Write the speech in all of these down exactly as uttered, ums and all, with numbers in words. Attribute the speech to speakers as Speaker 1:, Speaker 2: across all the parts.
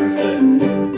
Speaker 1: writer says,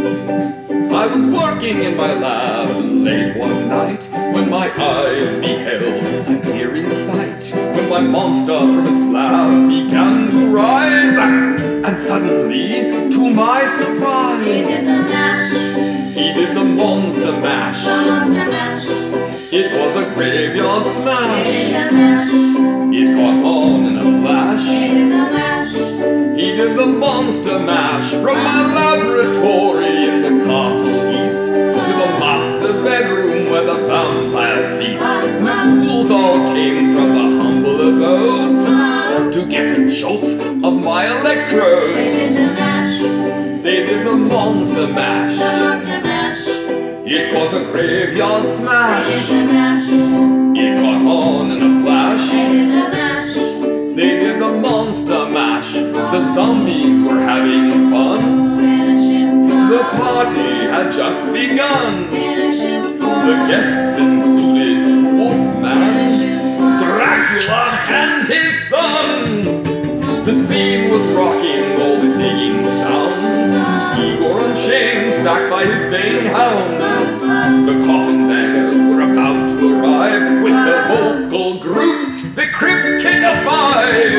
Speaker 1: I was working in my lab late one night when my eyes beheld an eerie sight. When my monster from his slab began to rise, and suddenly, to my surprise,
Speaker 2: He did the mash.
Speaker 1: He did the monster mash.
Speaker 2: The monster mash.
Speaker 1: It was a graveyard smash.
Speaker 2: He did the mash.
Speaker 1: It caught on in a flash.
Speaker 2: He did the mash.
Speaker 1: He did the monster mash from my laboratory in the castle east to the master bedroom where the vampires feast. The ghouls all came from the humble abodes to get a jolt of my electrodes.
Speaker 2: They did the mash.
Speaker 1: They did the monster mash.
Speaker 2: The monster mash.
Speaker 1: It was a graveyard
Speaker 2: They
Speaker 1: smash.
Speaker 2: did the mash.
Speaker 1: It caught on in a flash.
Speaker 2: They did the mash.
Speaker 1: They did the monster mash. The zombies were having fun.
Speaker 2: In a ship
Speaker 1: The party had just begun.
Speaker 2: In a ship
Speaker 1: The guests included Wolfman, Dracula, and his son. The scene was rocking, all the digging sounds. Igor on chains, backed by his baying hounds. The coffin bangers were about to arrive with the vocal group, the Crypt Kicker Five.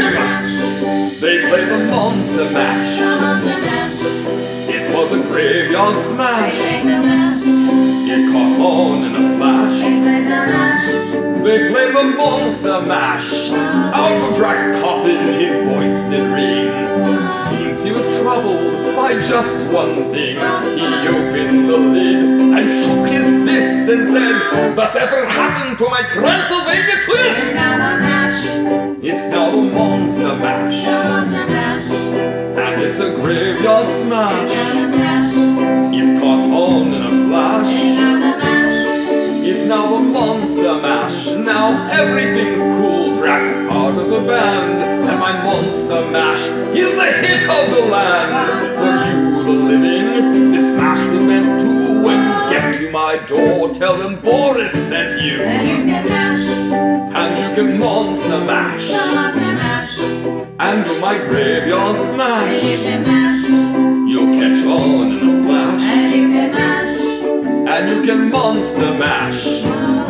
Speaker 1: They played the monster mash.
Speaker 2: The monster mash.
Speaker 1: It was a graveyard
Speaker 2: They
Speaker 1: smash.
Speaker 2: played the mash.
Speaker 1: It caught on in a flash.
Speaker 2: They played the mash.
Speaker 1: They played the monster mash. Out of Drac's coffin his voice did ring. Seems he was troubled by just one thing. He opened the lid and shook his fist and said, whatever happened to my Transylvania
Speaker 2: It's
Speaker 1: twist?
Speaker 2: now the mash.
Speaker 1: It's now the monster mash.
Speaker 2: The monster mash.
Speaker 1: And it's a graveyard
Speaker 2: It's
Speaker 1: smash.
Speaker 2: now the mash.
Speaker 1: It's caught on in a
Speaker 2: It's
Speaker 1: flash.
Speaker 2: now the mash.
Speaker 1: It's now the monster mash. Now everything's cool. Drac's part of the band, and my monster mash is the hit of the land. For you, the living, this smash was meant to. When you get to my door, tell them Boris sent you.
Speaker 2: And you can mash.
Speaker 1: And you can monster mash.
Speaker 2: The monster mash.
Speaker 1: And do my graveyard
Speaker 2: And
Speaker 1: smash.
Speaker 2: you can mash.
Speaker 1: You'll catch on in a flash.
Speaker 2: And you can mash.
Speaker 1: And you can monster mash.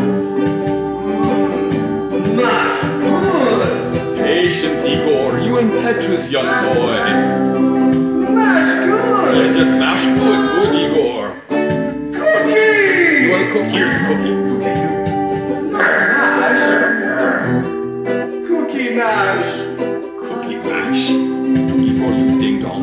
Speaker 3: Mash good!
Speaker 1: Patience, Igor, you impetuous young boy.
Speaker 3: Mash good!
Speaker 1: Yes, yes, mash good, good, Igor.
Speaker 3: Cookie!
Speaker 1: You want a cookie? Here's a cookie. Cookie.
Speaker 3: No, mash! Cookie mash!
Speaker 1: Cookie mash. Igor, you ding dong.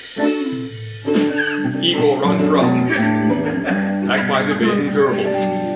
Speaker 1: Igor on drums. Back by the Vain Girls.